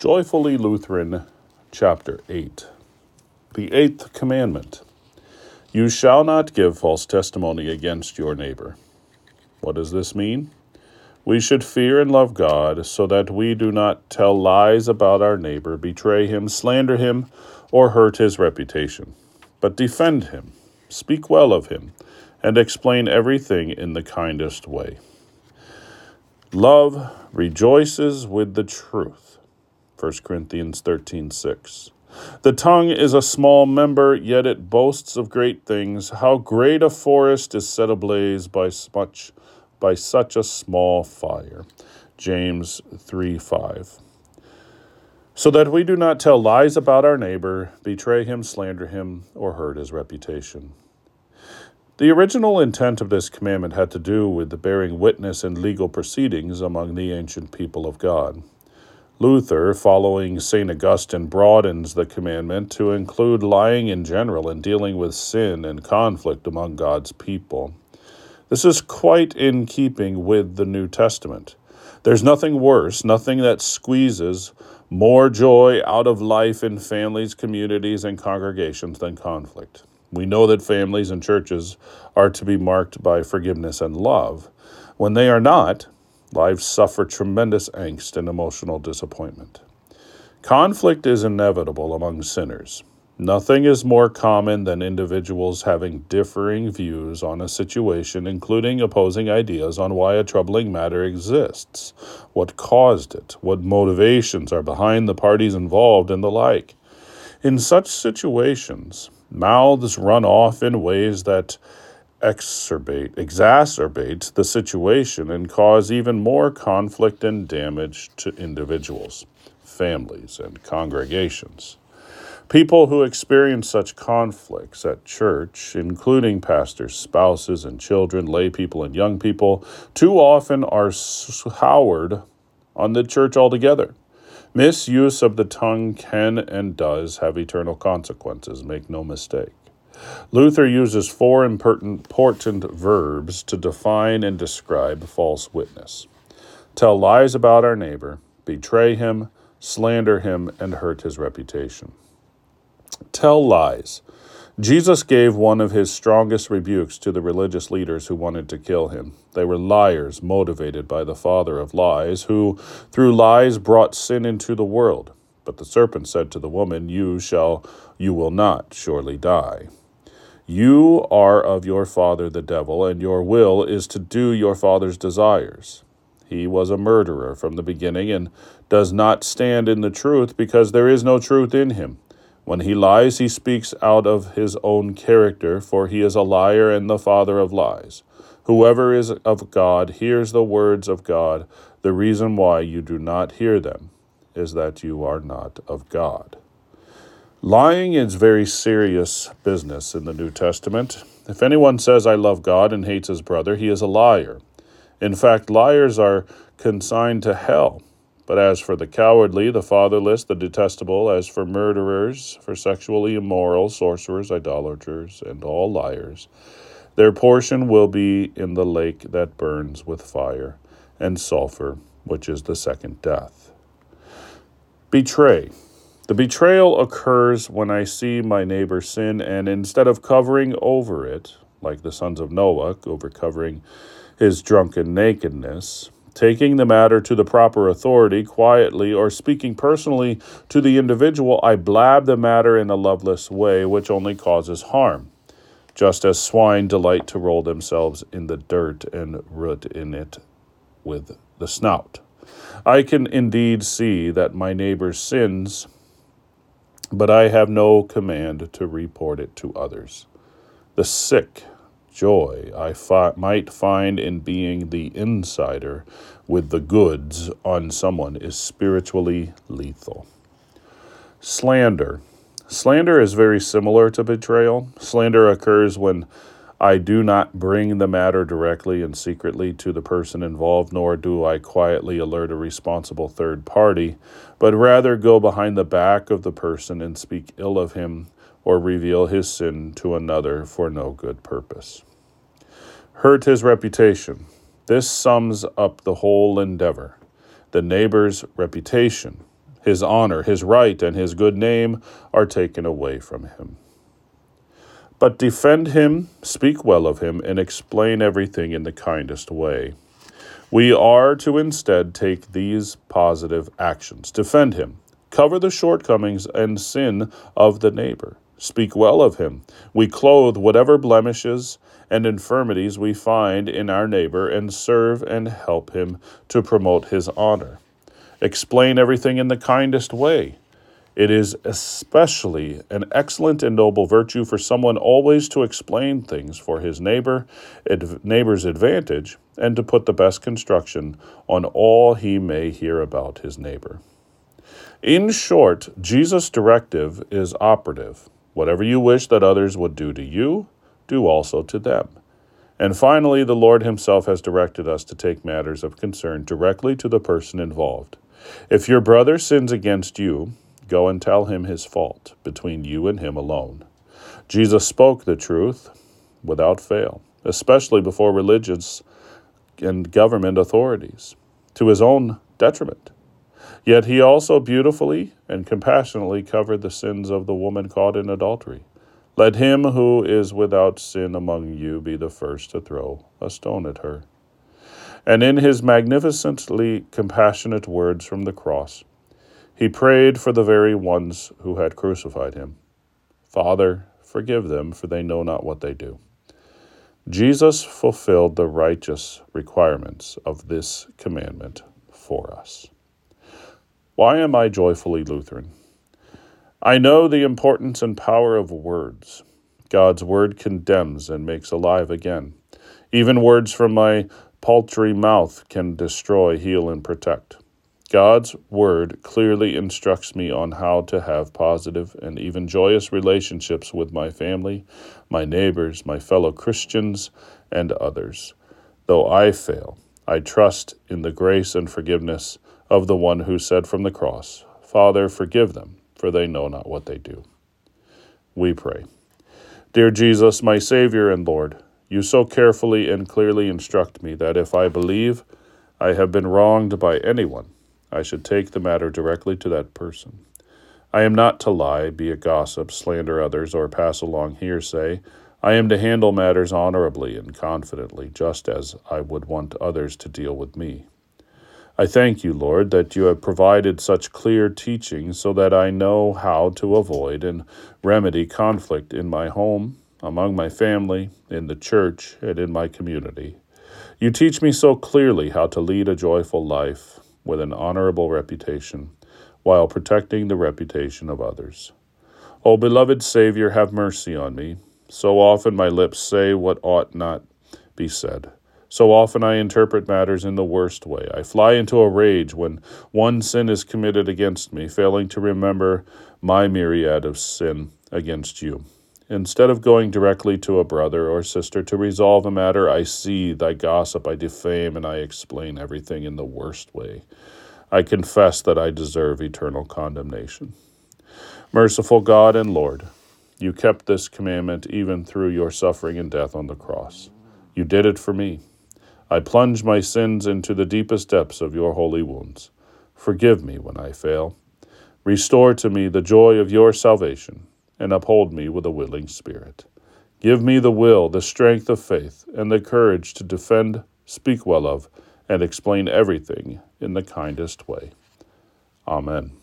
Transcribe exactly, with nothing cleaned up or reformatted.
Joyfully Lutheran, Chapter eight. The Eighth Commandment. You shall not give false testimony against your neighbor. What does this mean? We should fear and love God so that we do not tell lies about our neighbor, betray him, slander him, or hurt his reputation, but defend him, speak well of him, and explain everything in the kindest way. Love rejoices with the truth. First Corinthians thirteen six. The tongue is a small member, yet it boasts of great things. How great a forest is set ablaze by such, by such a small fire. James three five. So that we do not tell lies about our neighbor, betray him, slander him, or hurt his reputation. The original intent of this commandment had to do with the bearing witness in legal proceedings among the ancient people of God. Luther, following Saint Augustine, broadens the commandment to include lying in general and dealing with sin and conflict among God's people. This is quite in keeping with the New Testament. There's nothing worse, nothing that squeezes more joy out of life in families, communities, and congregations than conflict. We know that families and churches are to be marked by forgiveness and love. When they are not, lives suffer tremendous angst and emotional disappointment. Conflict is inevitable among sinners. Nothing is more common than individuals having differing views on a situation, including opposing ideas on why a troubling matter exists, what caused it, what motivations are behind the parties involved, and the like. In such situations, mouths run off in ways that exacerbate, exacerbate the situation and cause even more conflict and damage to individuals, families, and congregations. People who experience such conflicts at church, including pastors, spouses, and children, lay people, and young people, too often are soured on the church altogether. Misuse of the tongue can and does have eternal consequences, make no mistake. Luther uses four important verbs to define and describe false witness. Tell lies about our neighbor, betray him, slander him, and hurt his reputation. Tell lies. Jesus gave one of his strongest rebukes to the religious leaders who wanted to kill him. They were liars motivated by the father of lies, who through lies brought sin into the world. But the serpent said to the woman, You shall, you will not surely die. You are of your father the devil, and your will is to do your father's desires. He was a murderer from the beginning and does not stand in the truth because there is no truth in him. When he lies, he speaks out of his own character, for he is a liar and the father of lies. Whoever is of God hears the words of God. The reason why you do not hear them is that you are not of God. Lying is very serious business in the New Testament. If anyone says, I love God and hates his brother, he is a liar. In fact, liars are consigned to hell. But as for the cowardly, the fatherless, the detestable, as for murderers, for sexually immoral, sorcerers, idolaters, and all liars, their portion will be in the lake that burns with fire and sulfur, which is the second death. Betray. The betrayal occurs when I see my neighbor sin, and instead of covering over it, like the sons of Noah, over covering his drunken nakedness, taking the matter to the proper authority quietly or speaking personally to the individual, I blab the matter in a loveless way, which only causes harm, just as swine delight to roll themselves in the dirt and root in it with the snout. I can indeed see that my neighbor sins, but I have no command to report it to others. The sick joy I fi- might find in being the insider with the goods on someone is spiritually lethal. Slander. Slander is very similar to betrayal. Slander occurs when I do not bring the matter directly and secretly to the person involved, nor do I quietly alert a responsible third party, but rather go behind the back of the person and speak ill of him or reveal his sin to another for no good purpose. Hurt his reputation. This sums up the whole endeavor. The neighbor's reputation. His honor, his right, and his good name are taken away from him. But defend him, speak well of him, and explain everything in the kindest way. We are to instead take these positive actions. Defend him. Cover the shortcomings and sin of the neighbor. Speak well of him. We clothe whatever blemishes and infirmities we find in our neighbor and serve and help him to promote his honor. Explain everything in the kindest way. It is especially an excellent and noble virtue for someone always to explain things for his neighbor, ad- neighbor's advantage, and to put the best construction on all he may hear about his neighbor. In short, Jesus' directive is operative. Whatever you wish that others would do to you, do also to them. And finally, the Lord himself has directed us to take matters of concern directly to the person involved. If your brother sins against you, go and tell him his fault, between you and him alone. Jesus spoke the truth without fail, especially before religious and government authorities, to his own detriment. Yet he also beautifully and compassionately covered the sins of the woman caught in adultery. Let him who is without sin among you be the first to throw a stone at her. And in his magnificently compassionate words from the cross, he prayed for the very ones who had crucified him. Father, forgive them, for they know not what they do. Jesus fulfilled the righteous requirements of this commandment for us. Why am I joyfully Lutheran? I know the importance and power of words. God's word condemns and makes alive again. Even words from my paltry mouth can destroy, heal, and protect. God's word clearly instructs me on how to have positive and even joyous relationships with my family, my neighbors, my fellow Christians, and others. Though I fail, I trust in the grace and forgiveness of the one who said from the cross, Father, forgive them, for they know not what they do. We pray. Dear Jesus, my Savior and Lord, you so carefully and clearly instruct me that if I believe I have been wronged by anyone, I should take the matter directly to that person. I am not to lie, be a gossip, slander others, or pass along hearsay. I am to handle matters honorably and confidently, just as I would want others to deal with me. I thank you, Lord, that you have provided such clear teaching so that I know how to avoid and remedy conflict in my home, among my family, in the church, and in my community. You teach me so clearly how to lead a joyful life with an honorable reputation, while protecting the reputation of others. O beloved Savior, have mercy on me. So often my lips say what ought not be said. So often I interpret matters in the worst way. I fly into a rage when one sin is committed against me, failing to remember my myriad of sin against you. Instead of going directly to a brother or sister to resolve a matter, I seethe, I gossip, I defame, and I explain everything in the worst way. I confess that I deserve eternal condemnation. Merciful God and Lord, you kept this commandment even through your suffering and death on the cross. You did it for me. I plunge my sins into the deepest depths of your holy wounds. Forgive me when I fail. Restore to me the joy of your salvation, and uphold me with a willing spirit. Give me the will, the strength of faith, and the courage to defend, speak well of, and explain everything in the kindest way. Amen.